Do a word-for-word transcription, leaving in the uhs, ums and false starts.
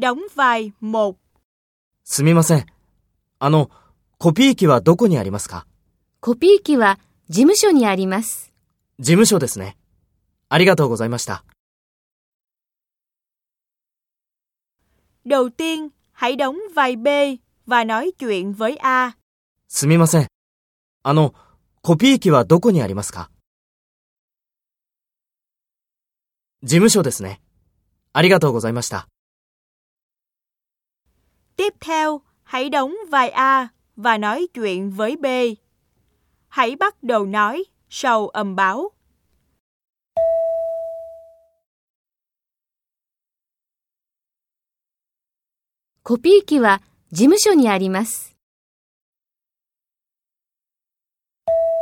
đóng vai một. すみません。あの、コピー機はどこにありますか？ コピー機は事務所にあります。 事務所ですね。ありがとうございました。 Đầu tiên, hãy đóng vai B và nói chuyện với A. すみません。あの、コピー機はどこにありますか？事務所ですね。ありがとうございました。 Tiếp theo, hãy đóng vai A và nói chuyện với B. Hãy bắt đầu nói sau âm báo. コピー機は事務所にあります。